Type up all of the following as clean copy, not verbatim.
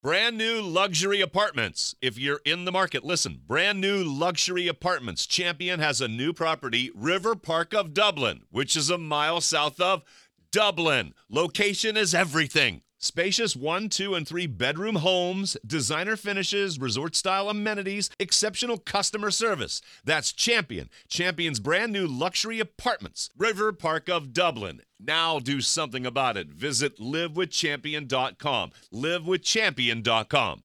Brand new luxury apartments. If you're in the market, listen. Brand new luxury apartments. Champion has a new property, River Park of Dublin, which is a mile south of Dublin. Location is everything. Spacious 1, 2, and 3 bedroom homes, designer finishes, resort-style amenities, exceptional customer service. That's Champion. Champion's brand new luxury apartments, River Park of Dublin. Now do something about it. Visit livewithchampion.com. Livewithchampion.com.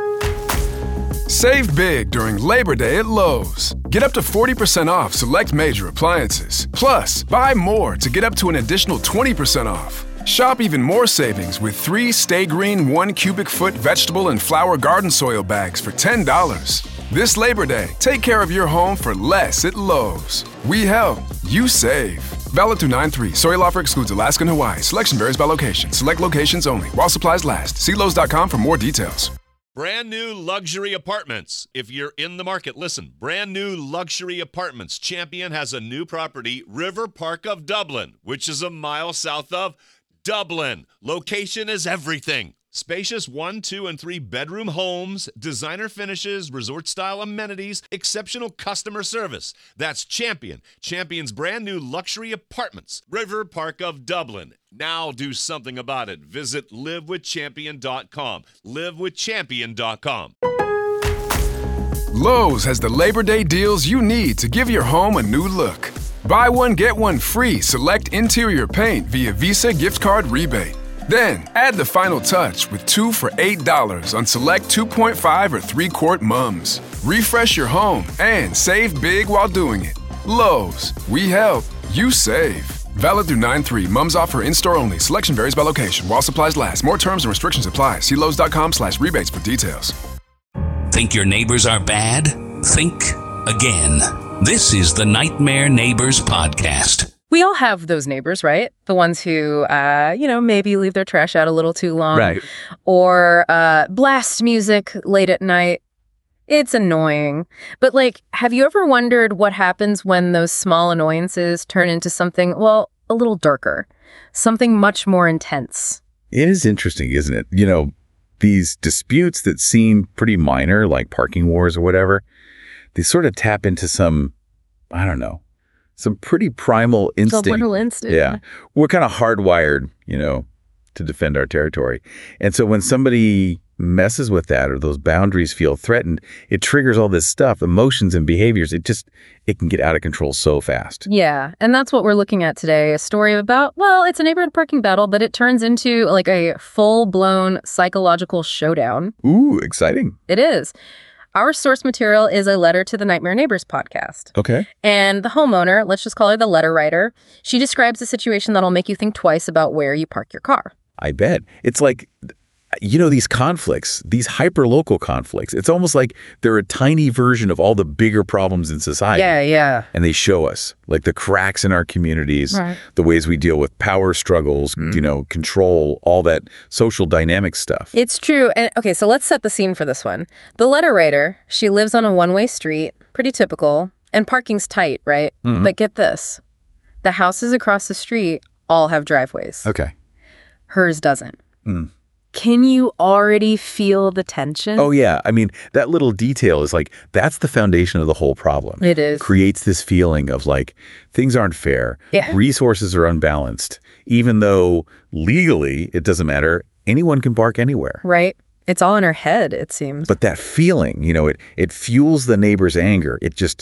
Save big during Labor Day at Lowe's. Get up to 40% off select major appliances. Plus, buy more to get up to an additional 20% off. Shop even more savings with 3 Stay Green 1 cubic foot vegetable and flower garden soil bags for $10. This Labor Day, take care of your home for less at Lowe's. We help, you save. Valid through 9/3. Soil offer excludes Alaska and Hawaii. Selection varies by location. Select locations only. While supplies last. See Lowe's.com for more details. Brand new luxury apartments. If you're in the market, listen. Brand new luxury apartments. Champion has a new property, River Park of Dublin, which is a mile south of Dublin. Location is everything. Spacious 1, 2, and 3 bedroom homes, designer finishes, resort-style amenities, exceptional customer service. That's Champion. Champion's brand new luxury apartments, River Park of Dublin. Now do something about it. Visit livewithchampion.com. Livewithchampion.com. Lowe's has the Labor Day deals you need to give your home a new look. Buy one, get one free select interior paint via Visa gift card rebate. Then, add the final touch with 2 for $8 on select 2.5 or 3-quart mums. Refresh your home and save big while doing it. Lowe's, we help, you save. Valid through 9/3. Mums offer in-store only. Selection varies by location. While supplies last. More terms and restrictions apply. See Lowe's.com/rebates for details. Think your neighbors are bad? Think again. This is the Nightmare Neighbors Podcast. We all have those neighbors, right? The ones who, maybe leave their trash out a little too long. Right. Or blast music late at night. It's annoying. But, have you ever wondered what happens when those small annoyances turn into something, well, a little darker? Something much more intense? It is interesting, isn't it? These disputes that seem pretty minor, like parking wars or whatever, they sort of tap into some pretty primal instinct. Subliminal instinct. Yeah. We're kind of hardwired, to defend our territory. And so when somebody messes with that or those boundaries feel threatened, it triggers all this stuff, emotions and behaviors. It can get out of control so fast. Yeah. And that's what we're looking at today. A story about, it's a neighborhood parking battle, but it turns into a full-blown psychological showdown. Ooh, exciting. It is. Our source material is a letter to the Nightmare Neighbors podcast. Okay. And the homeowner, let's just call her the letter writer, she describes a situation that'll make you think twice about where you park your car. I bet. It's like, these conflicts, these hyper-local conflicts, it's almost like they're a tiny version of all the bigger problems in society. Yeah. And they show us, the cracks in our communities, right. The ways we deal with power struggles, control, all that social dynamic stuff. It's true. And okay, so let's set the scene for this one. The letter writer, she lives on a one-way street, pretty typical, and parking's tight, right? Mm-hmm. But get this. The houses across the street all have driveways. Okay. Hers doesn't. Mm. Can you already feel the tension? Oh, yeah. I mean, that little detail is that's the foundation of the whole problem. It is. Creates this feeling of things aren't fair. Yeah. Resources are unbalanced. Even though legally, it doesn't matter. Anyone can park anywhere. Right. It's all in her head, it seems. But that feeling, it fuels the neighbor's anger. It just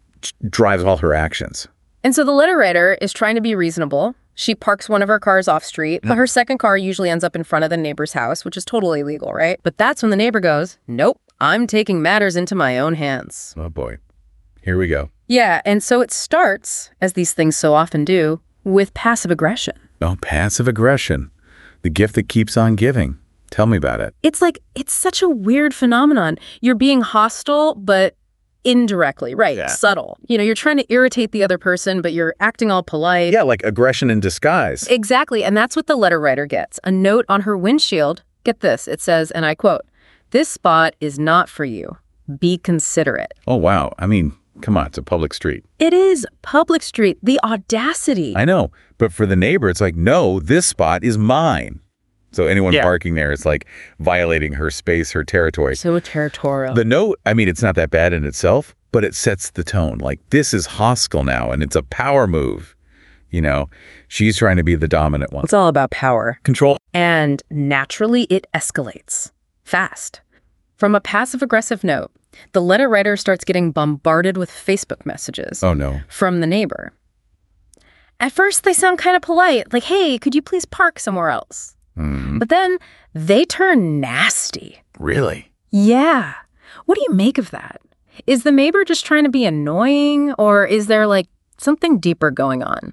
drives all her actions. And so the letter writer is trying to be reasonable. She parks one of her cars off street, but her second car usually ends up in front of the neighbor's house, which is totally illegal, right? But that's when the neighbor goes, nope, I'm taking matters into my own hands. Oh, boy. Here we go. Yeah, and so it starts, as these things so often do, with passive aggression. Oh, passive aggression. The gift that keeps on giving. Tell me about it. It's it's such a weird phenomenon. You're being hostile, but indirectly, right? Yeah. Subtle. You're trying to irritate the other person, but you're acting all polite. Yeah, like aggression in disguise. Exactly. And that's what the letter writer gets. A note on her windshield. Get this. It says, and I quote, "This spot is not for you. Be considerate." Oh, wow. I mean, come on. It's a public street. It is public street. The audacity. I know. But for the neighbor, it's no, this spot is mine. So anyone Yeah. parking there is like violating her space, her territory. So territorial. The note, I mean, it's not that bad in itself, but it sets the tone. Like, this is hostile now, and it's a power move. You know, she's trying to be the dominant one. It's all about power. Control. And naturally, it escalates fast. From a passive-aggressive note, the letter writer starts getting bombarded with Facebook messages Oh, no. from the neighbor. At first, they sound kind of polite, like, hey, could you please park somewhere else? But then they turn nasty. Really? Yeah. What do you make of that? Is the neighbor just trying to be annoying, or is there, like, something deeper going on?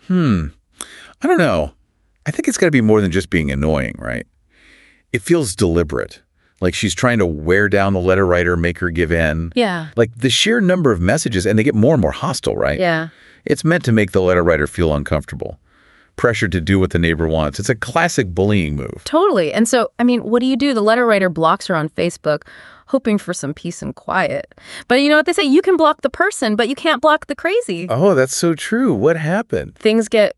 I don't know. I think it's got to be more than just being annoying, right? It feels deliberate. Like she's trying to wear down the letter writer, make her give in. Yeah. Like the sheer number of messages, and they get more and more hostile, right? Yeah. It's meant to make the letter writer feel uncomfortable, pressured to do what the neighbor wants. It's a classic bullying move. Totally. And so, I mean, what do? The letter writer blocks her on Facebook, hoping for some peace and quiet. But you know what they say? You can block the person, but you can't block the crazy. Oh, that's so true. What happened? Things get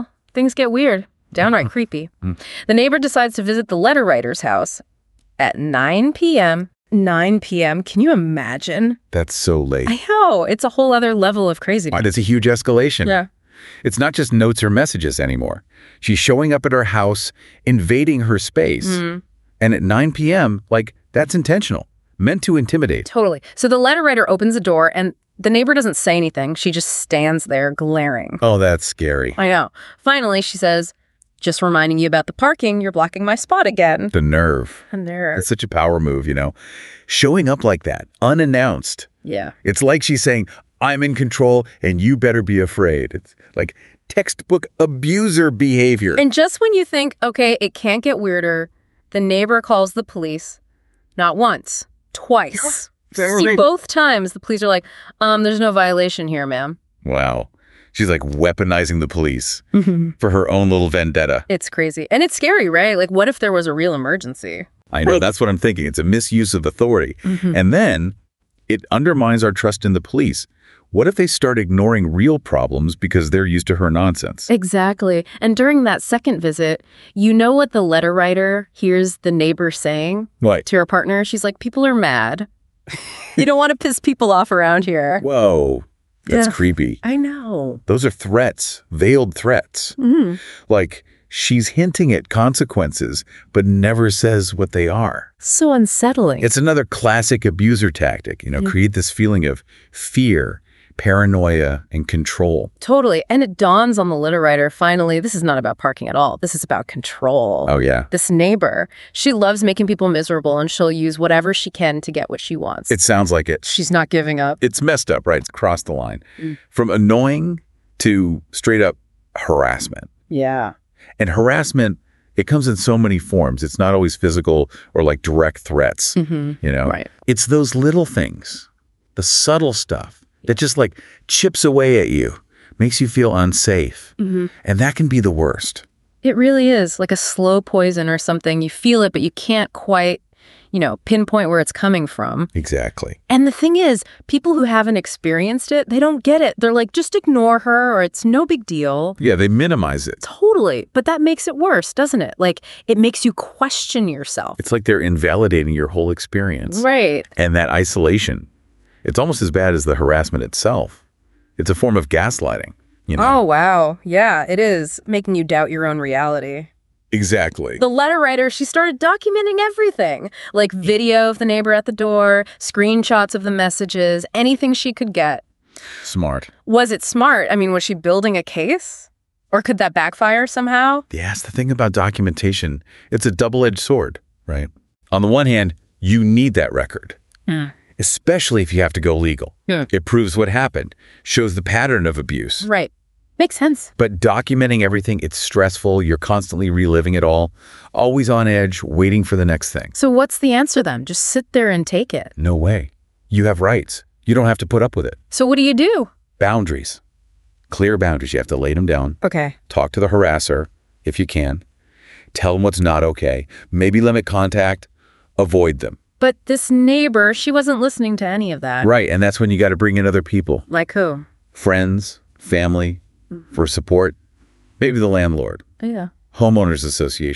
weird, downright creepy. The neighbor decides to visit the letter writer's house at 9 p.m. 9 p.m. Can you imagine? That's so late. I know. It's a whole other level of craziness. It's a huge escalation. Yeah. It's not just notes or messages anymore. She's showing up at her house, invading her space. And at 9 p.m., like, that's intentional, meant to intimidate. Totally. So the letter writer opens the door, and the neighbor doesn't say anything. She just stands there glaring. Oh, that's scary. I know. Finally, she says, just reminding you about the parking, you're blocking my spot again. The nerve. And there. It's such a power move, you know? Showing up like that, unannounced. Yeah. It's like she's saying, I'm in control and you better be afraid. It's like textbook abuser behavior. And just when you think, okay, it can't get weirder, the neighbor calls the police. Not once, twice. See, both times the police are like, there's no violation here, ma'am. Wow. She's like weaponizing the police for her own little vendetta. It's crazy. And it's scary, right? Like, what if there was a real emergency? I know, that's what I'm thinking. It's a misuse of authority. And then it undermines our trust in the police. What if they start ignoring real problems because they're used to her nonsense? Exactly. And during that second visit, you know what the letter writer hears the neighbor saying What? to her partner? She's like, people are mad. You don't want to piss people off around here. Whoa, that's Yeah. creepy. I know. Those are threats, veiled threats. Like she's hinting at consequences, but never says what they are. So unsettling. It's another classic abuser tactic, you know, create this feeling of fear, paranoia, and control. Totally. And it dawns on the letter writer, finally, this is not about parking at all. This is about control. Oh, yeah. This neighbor, she loves making people miserable, and she'll use whatever she can to get what she wants. It sounds like it. She's not giving up. It's messed up, right? It's crossed the line. From annoying to straight up harassment. Yeah. And harassment, it comes in so many forms. It's not always physical or like direct threats, you know? Right. It's those little things, the subtle stuff that just like chips away at you, makes you feel unsafe. And that can be the worst. It really is like a slow poison or something. You feel it, but you can't quite, pinpoint where it's coming from. Exactly. And the thing is, people who haven't experienced it, they don't get it. They're like, just ignore her, or it's no big deal. Yeah, they minimize it. Totally. But that makes it worse, doesn't it? Like, it makes you question yourself. It's like they're invalidating your whole experience. Right. And that isolation, it's almost as bad as the harassment itself. It's a form of gaslighting, you know? Oh, wow. Yeah, it is making you doubt your own reality. Exactly. The letter writer, she started documenting everything, like video of the neighbor at the door, screenshots of the messages, anything she could get. Smart. Was it smart? I mean, was she building a case? Or could that backfire somehow? Yeah, it's the thing about documentation. It's a double-edged sword, right? On the one hand, you need that record, especially if you have to go legal. Yeah. It proves what happened, shows the pattern of abuse. Right. Makes sense. But documenting everything, it's stressful. You're constantly reliving it all, always on edge, waiting for the next thing. So what's the answer then? Just sit there and take it. No way. You have rights. You don't have to put up with it. So what do you do? Boundaries. Clear boundaries. You have to lay them down. Okay. Talk to the harasser if you can. Tell them what's not okay. Maybe limit contact. Avoid them. But this neighbor, she wasn't listening to any of that. Right. And that's when you got to bring in other people. Like who? Friends, family, for support. Maybe the landlord. Yeah. Homeowners association.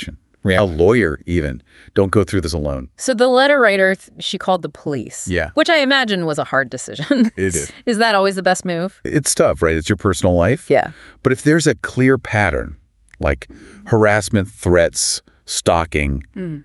A lawyer, even. Don't go through this alone. So the letter writer, she called the police. Yeah. Which I imagine was a hard decision. It is. Is that always the best move? It's tough, right? It's your personal life. Yeah. But if there's a clear pattern, like harassment, threats, stalking,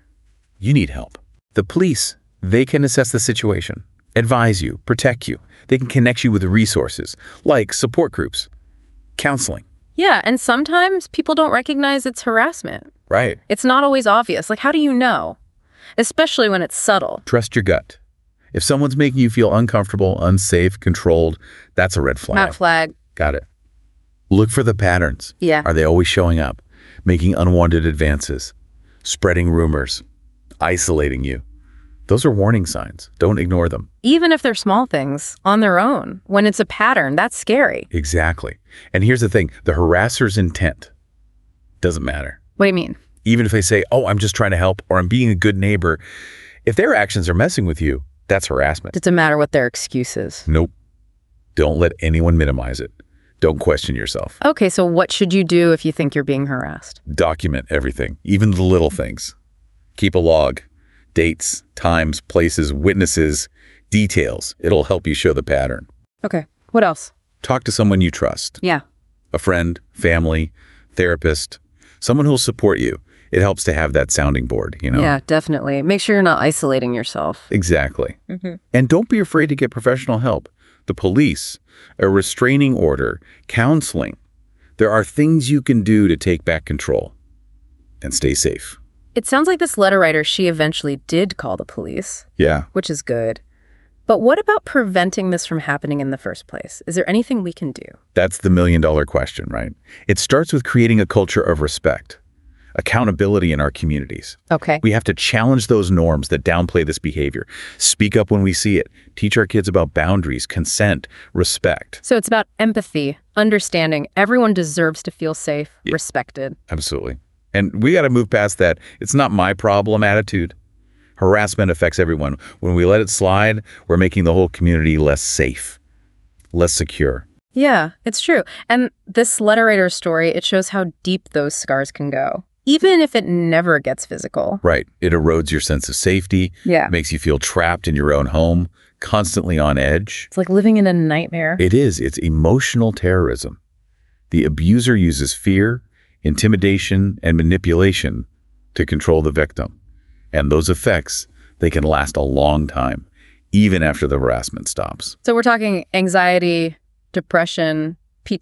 you need help. The police, they can assess the situation, advise you, protect you. They can connect you with resources like support groups, counseling. Yeah, and sometimes people don't recognize it's harassment. Right. It's not always obvious. Like, how do you know? Especially when it's subtle. Trust your gut. If someone's making you feel uncomfortable, unsafe, controlled, that's a red flag. Not flag. Got it. Look for the patterns. Yeah. Are they always showing up, making unwanted advances, spreading rumors, isolating you? Those are warning signs. Don't ignore them. Even if they're small things on their own, when it's a pattern, that's scary. Exactly. And here's the thing. The harasser's intent doesn't matter. What do you mean? Even if they say, oh, I'm just trying to help, or I'm being a good neighbor, if their actions are messing with you, that's harassment. Doesn't matter what their excuse is. Nope. Don't let anyone minimize it. Don't question yourself. Okay, so what should you do if you think you're being harassed? Document everything, even the little things. Keep a log. Dates, times, places, witnesses, details. It'll help you show the pattern. Okay, what else? Talk to someone you trust. Yeah. A friend, family, therapist, someone who'll support you. It helps to have that sounding board, you know? Yeah, definitely. Make sure you're not isolating yourself. Exactly. And don't be afraid to get professional help. The police, a restraining order, counseling. There are things you can do to take back control and stay safe. It sounds like this letter writer, she eventually did call the police, Yeah. which is good. But what about preventing this from happening in the first place? Is there anything we can do? That's the million-dollar question, right? It starts with creating a culture of respect, accountability in our communities. Okay. We have to challenge those norms that downplay this behavior. Speak up when we see it. Teach our kids about boundaries, consent, respect. So it's about empathy, understanding everyone deserves to feel safe, respected. Absolutely. And we got to move past that it's not my problem attitude. Harassment affects everyone. When we let it slide, we're making the whole community less safe, less secure. Yeah, it's true. And this letter writer's story, it shows how deep those scars can go, even if it never gets physical. Right. It erodes your sense of safety. Yeah. Makes you feel trapped in your own home, constantly on edge. It's like living in a nightmare. It is. It's emotional terrorism. The abuser uses fear, intimidation, and manipulation to control the victim. And those effects, they can last a long time, even after the harassment stops. So we're talking anxiety, depression,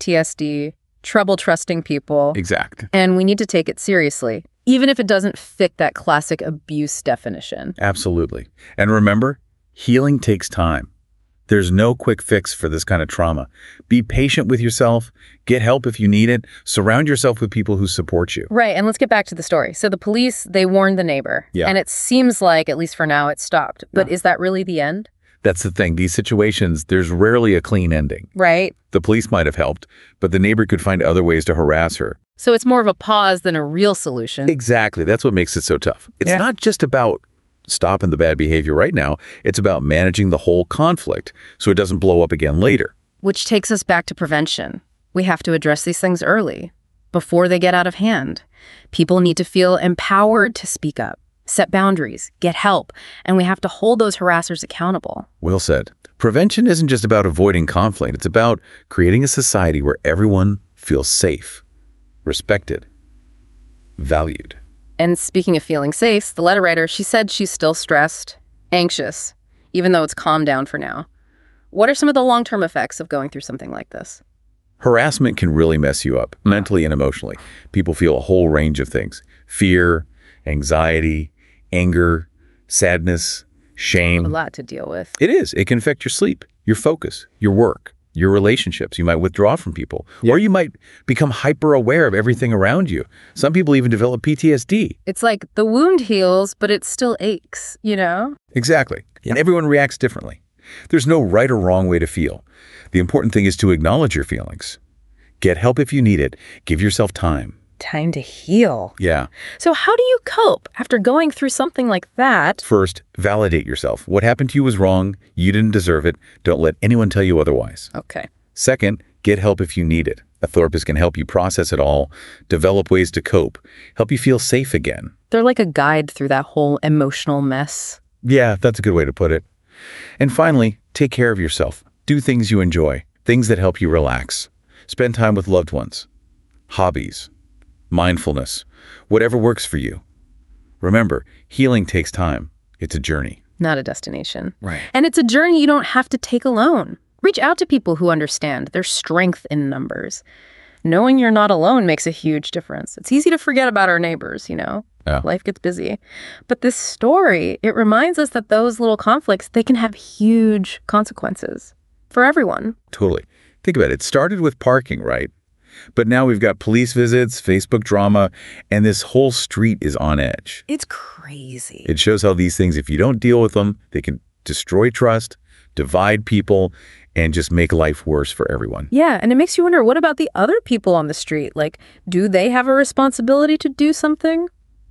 PTSD, trouble trusting people. Exact. And we need to take it seriously, even if it doesn't fit that classic abuse definition. Absolutely. And remember, healing takes time. There's no quick fix for this kind of trauma. Be patient with yourself. Get help if you need it. Surround yourself with people who support you. Right. And let's get back to the story. So the police, they warned the neighbor. Yeah. And it seems like, at least for now, it stopped. But is that really the end? That's the thing. These situations, there's rarely a clean ending. Right. The police might have helped, but the neighbor could find other ways to harass her. So it's more of a pause than a real solution. Exactly. That's what makes it so tough. It's not just about stopping the bad behavior right now. It's about managing the whole conflict so it doesn't blow up again later. Which takes us back to prevention. We have to address these things early, before they get out of hand. People need to feel empowered to speak up, set boundaries, get help, and we have to hold those harassers accountable. Well said. Prevention isn't just about avoiding conflict. It's about creating a society where everyone feels safe, respected, valued. And speaking of feeling safe, the letter writer, she said she's still stressed, anxious, even though it's calmed down for now. What are some of the long-term effects of going through something like this? Harassment can really mess you up, mentally and emotionally. People feel a whole range of things. Fear, anxiety, anger, sadness, shame. A lot to deal with. It is. It can affect your sleep, your focus, your work, your relationships. You might withdraw from people, or you might become hyper aware of everything around you. Some people even develop PTSD. It's like the wound heals, but it still aches, you know? Exactly. And everyone reacts differently. There's no right or wrong way to feel. The important thing is to acknowledge your feelings. Get help if you need it. Give yourself time. Time to heal. Yeah. So how do you cope after going through something like that? First, validate yourself. What happened to you was wrong. You didn't deserve it. Don't let anyone tell you otherwise. Okay. Second, get help if you need it. A therapist can help you process it all, develop ways to cope, help you feel safe again. They're like a guide through that whole emotional mess. Yeah, that's a good way to put it. And finally, take care of yourself. Do things you enjoy, things that help you relax. Spend time with loved ones, hobbies, mindfulness, whatever works for you. Remember, healing takes time. It's a journey. Not a destination. Right. And it's a journey you don't have to take alone. Reach out to people who understand. There's strength in numbers. Knowing you're not alone makes a huge difference. It's easy to forget about our neighbors, Yeah. Life gets busy. But this story, it reminds us that those little conflicts, they can have huge consequences for everyone. Totally. Think about it. It started with parking, right? But now we've got police visits, Facebook drama, and this whole street is on edge. It's crazy. It shows how these things, if you don't deal with them, they can destroy trust, divide people, and just make life worse for everyone. Yeah, and it makes you wonder, what about the other people on the street? Like, do they have a responsibility to do something?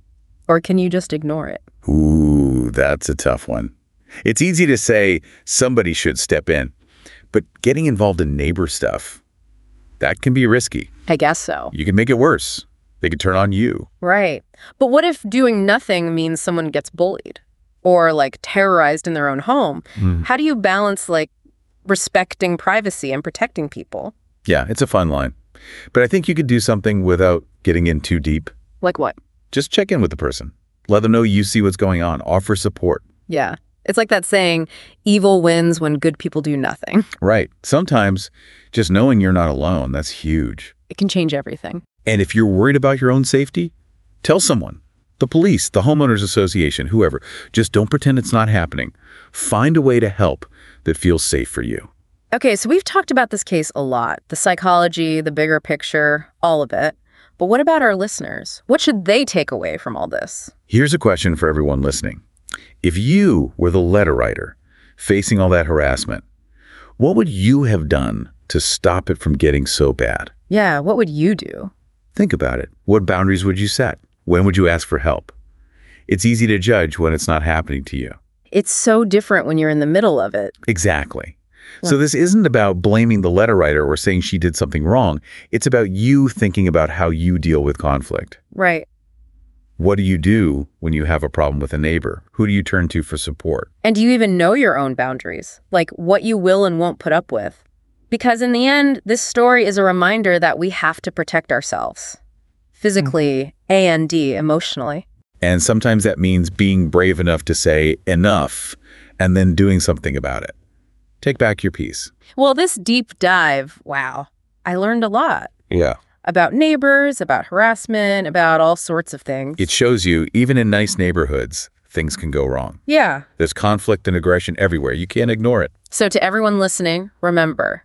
Or can you just ignore it? Ooh, that's a tough one. It's easy to say somebody should step in, but getting involved in neighbor stuff, that can be risky. I guess so. You can make it worse. They could turn on you. Right. But what if doing nothing means someone gets bullied or terrorized in their own home? How do you balance respecting privacy and protecting people? Yeah, it's a fine line. But I think you could do something without getting in too deep. Like what? Just check in with the person. Let them know you see what's going on. Offer support. Yeah. It's like that saying, evil wins when good people do nothing. Right. Sometimes just knowing you're not alone, that's huge. It can change everything. And if you're worried about your own safety, tell someone. The police, the homeowners association, whoever. Just don't pretend it's not happening. Find a way to help that feels safe for you. Okay, so we've talked about this case a lot. The psychology, the bigger picture, all of it. But what about our listeners? What should they take away from all this? Here's a question for everyone listening. If you were the letter writer facing all that harassment, what would you have done to stop it from getting so bad? Yeah, what would you do? Think about it. What boundaries would you set? When would you ask for help? It's easy to judge when it's not happening to you. It's so different when you're in the middle of it. Exactly. So this isn't about blaming the letter writer or saying she did something wrong. It's about you thinking about how you deal with conflict. Right. What do you do when you have a problem with a neighbor? Who do you turn to for support? And do you even know your own boundaries? Like what you will and won't put up with? Because in the end, this story is a reminder that we have to protect ourselves. Physically and emotionally. And sometimes that means being brave enough to say enough and then doing something about it. Take back your peace. Well, this deep dive, wow, I learned a lot. Yeah. About neighbors, about harassment, about all sorts of things. It shows you, even in nice neighborhoods, things can go wrong. Yeah. There's conflict and aggression everywhere. You can't ignore it. So to everyone listening, remember,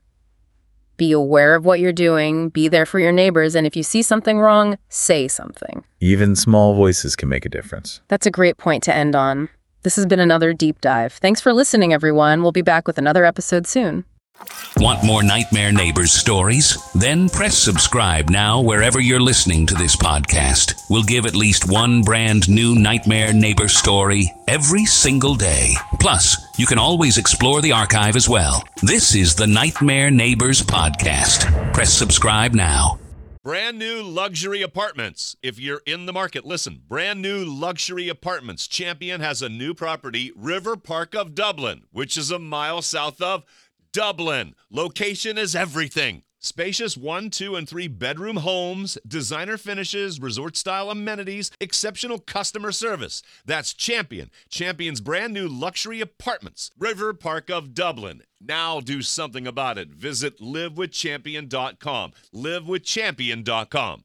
be aware of what you're doing, be there for your neighbors, and if you see something wrong, say something. Even small voices can make a difference. That's a great point to end on. This has been another deep dive. Thanks for listening, everyone. We'll be back with another episode soon. Want more Nightmare Neighbors stories? Then press subscribe now wherever you're listening to this podcast. We'll give at least one brand new Nightmare Neighbor story every single day. Plus, you can always explore the archive as well. This is the Nightmare Neighbors podcast. Press subscribe now. Brand new luxury apartments. If you're in the market, listen. Brand new luxury apartments. Champion has a new property, River Park of Dublin, which is a mile south of Dublin. Location is everything. Spacious 1, 2, and 3 bedroom homes, designer finishes, resort-style amenities, exceptional customer service. That's Champion. Champion's brand new luxury apartments, River Park of Dublin. Now do something about it. Visit livewithchampion.com. livewithchampion.com.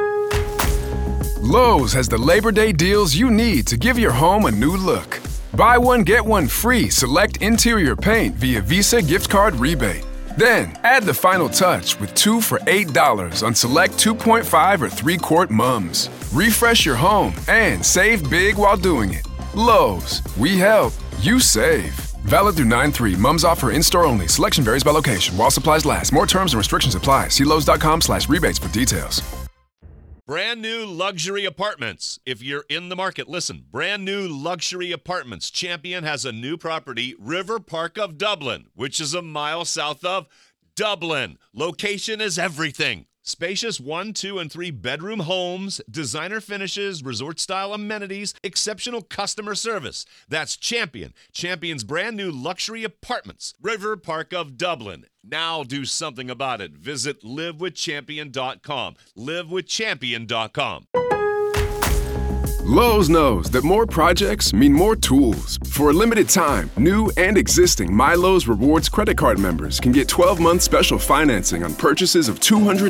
Lowe's has the Labor Day deals you need to give your home a new look. Buy one, get one free select interior paint via Visa gift card rebate. Then, add the final touch with 2 for $8 on select 2.5 or 3-quart mums. Refresh your home and save big while doing it. Lowe's, we help, you save. Valid through 9/3. Mums offer in-store only. Selection varies by location. While supplies last. More terms and restrictions apply. See Lowes.com/rebates for details. Brand new luxury apartments. If you're in the market, listen. Brand new luxury apartments. Champion has a new property, River Park of Dublin, which is a mile south of Dublin. Location is everything. Spacious 1, 2, and 3 bedroom homes, designer finishes, resort-style amenities, exceptional customer service. That's Champion. Champion's brand new luxury apartments. River Park of Dublin. Now do something about it. Visit livewithchampion.com. livewithchampion.com. Lowe's knows that more projects mean more tools. For a limited time, new and existing MyLowe's Rewards credit card members can get 12-month special financing on purchases of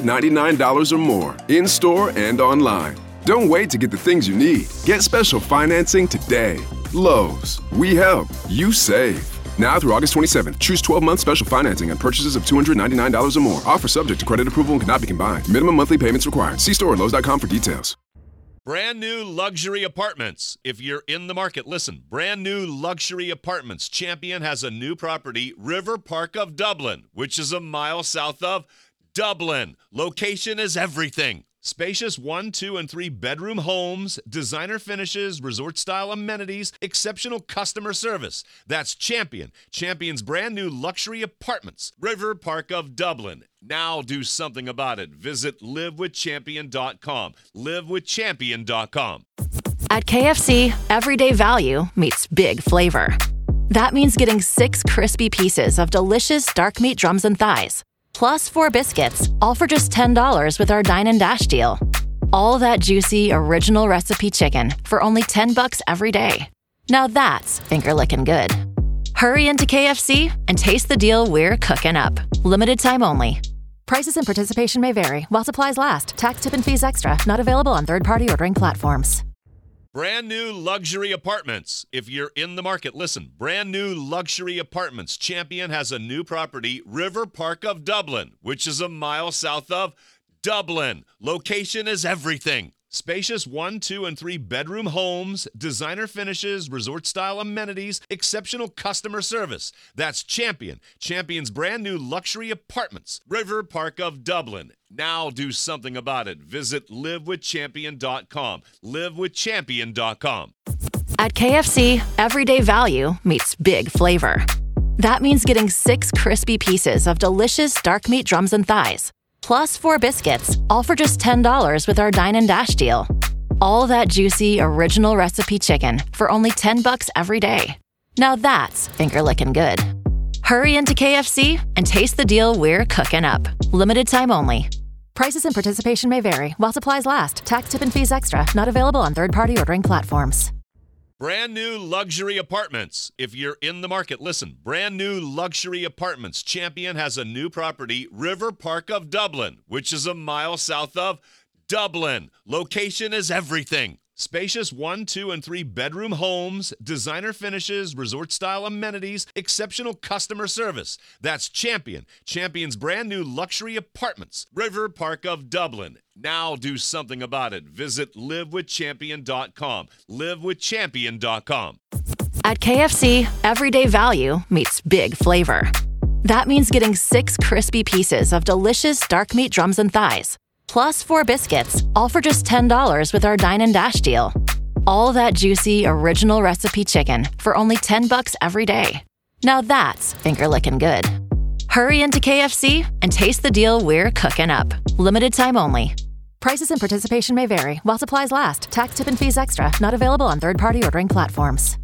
$299 or more, in-store and online. Don't wait to get the things you need. Get special financing today. Lowe's. We help. You save. Now through August 27th, choose 12-month special financing on purchases of $299 or more. Offer subject to credit approval and cannot be combined. Minimum monthly payments required. See store at Lowe's.com for details. Brand new luxury apartments. If you're in the market, listen. Brand new luxury apartments. Champion has a new property, River Park of Dublin, which is a mile south of Dublin. Location is everything. Spacious 1, 2, and 3 bedroom homes, designer finishes, resort-style amenities, exceptional customer service. That's Champion. Champion's brand new luxury apartments. River Park of Dublin. Now do something about it. Visit livewithchampion.com. livewithchampion.com. At KFC, everyday value meets big flavor. That means getting 6 crispy pieces of delicious dark meat drums and thighs, plus 4 biscuits, all for just $10 with our Dine and Dash deal. All that juicy, original recipe chicken for only $10 every day. Now that's finger-licking good. Hurry into KFC and taste the deal we're cooking up. Limited time only. Prices and participation may vary while supplies last. Tax, tip, and fees extra. Not available on third-party ordering platforms. Brand new luxury apartments. If you're in the market, listen. Brand new luxury apartments. Champion has a new property, River Park of Dublin, which is a mile south of Dublin. Location is everything. Spacious 1, 2, and 3 bedroom homes, designer finishes, resort-style amenities, exceptional customer service. That's Champion. Champion's brand new luxury apartments. River Park of Dublin. Now do something about it. Visit livewithchampion.com. livewithchampion.com. At KFC, everyday value meets big flavor. That means getting 6 crispy pieces of delicious dark meat drums and thighs, plus 4 biscuits, all for just $10 with our Dine and Dash deal. All that juicy, original recipe chicken for only $10 every day. Now that's finger-licking good. Hurry into KFC and taste the deal we're cooking up. Limited time only. Prices and participation may vary while supplies last. Tax, tip, and fees extra. Not available on third-party ordering platforms. Brand new luxury apartments. If you're in the market, listen. Brand new luxury apartments. Champion has a new property, River Park of Dublin, which is a mile south of Dublin. Location is everything. Spacious 1, 2, and 3 bedroom homes, designer finishes, resort-style amenities, exceptional customer service. That's Champion. Champion's brand new luxury apartments. River Park of Dublin. Now do something about it. Visit livewithchampion.com. livewithchampion.com. At KFC, everyday value meets big flavor. That means getting 6 crispy pieces of delicious dark meat drums and thighs, plus 4 biscuits, all for just $10 with our Dine and Dash deal. All that juicy, original recipe chicken for only $10 every day. Now that's finger-licking good. Hurry into KFC and taste the deal we're cooking up. Limited time only. Prices and participation may vary while supplies last. Tax, tip, and fees extra. Not available on third-party ordering platforms.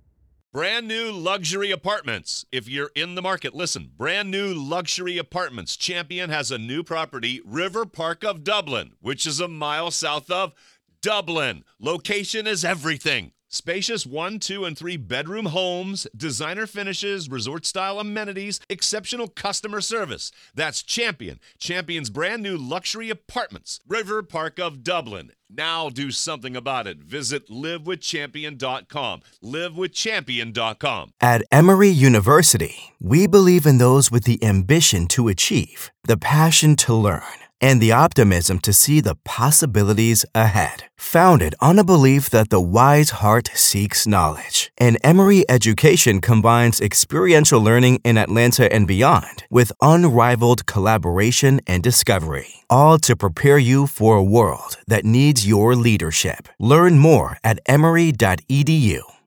Brand new luxury apartments. If you're in the market, listen. Brand new luxury apartments. Champion has a new property, River Park of Dublin, which is a mile south of Dublin. Location is everything. Spacious 1, 2, and 3 bedroom homes, designer finishes, resort-style amenities, exceptional customer service. That's Champion. Champion's brand new luxury apartments. River Park of Dublin. Now do something about it. Visit livewithchampion.com. livewithchampion.com. At Emory University, we believe in those with the ambition to achieve, the passion to learn, and the optimism to see the possibilities ahead. Founded on a belief that the wise heart seeks knowledge, and Emory education combines experiential learning in Atlanta and beyond with unrivaled collaboration and discovery, all to prepare you for a world that needs your leadership. Learn more at emory.edu.